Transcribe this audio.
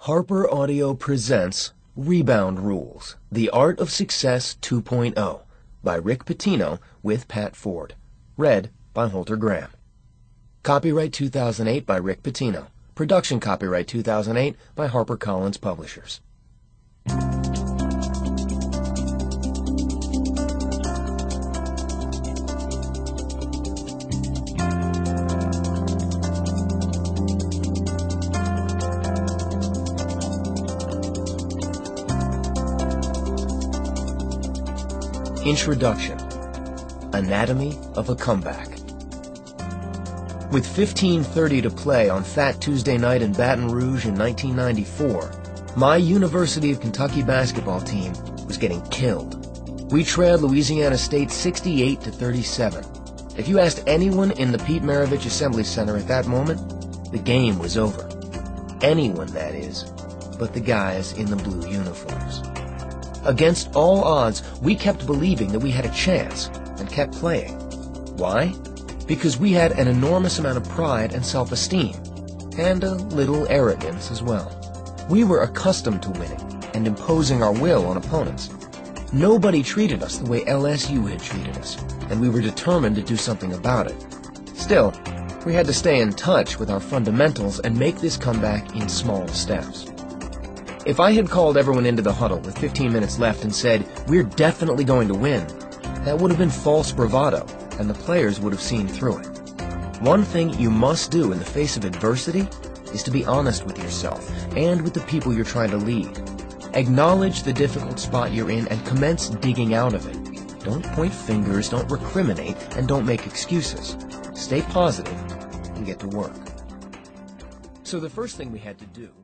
Harper Audio presents Rebound Rules, The Art of Success 2.0 by Rick Pitino with Pat Ford. Read by Holter Graham. Copyright 2008 by Rick Pitino. Production copyright 2008 by HarperCollins Publishers. Introduction. Anatomy of a Comeback. With 15:30 to play on Fat Tuesday night in Baton Rouge in 1994, my University of Kentucky basketball team was getting killed. We trailed Louisiana State 68-37. If you asked anyone in the Pete Maravich Assembly Center at that moment, the game was over. Anyone, that is, but the guys in the blue uniforms. Against all odds, we kept believing that we had a chance and kept playing. Why? Because we had an enormous amount of pride and self-esteem, and a little arrogance as well. We were accustomed to winning and imposing our will on opponents. Nobody treated us the way LSU had treated us, and we were determined to do something about it. Still, we had to stay in touch with our fundamentals and make this comeback in small steps. If I had called everyone into the huddle with 15 minutes left and said, "We're definitely going to win," that would have been false bravado, and the players would have seen through it. One thing you must do in the face of adversity is to be honest with yourself and with the people you're trying to lead. Acknowledge the difficult spot you're in and commence digging out of it. Don't point fingers, don't recriminate, and don't make excuses. Stay positive and get to work. So the first thing we had to do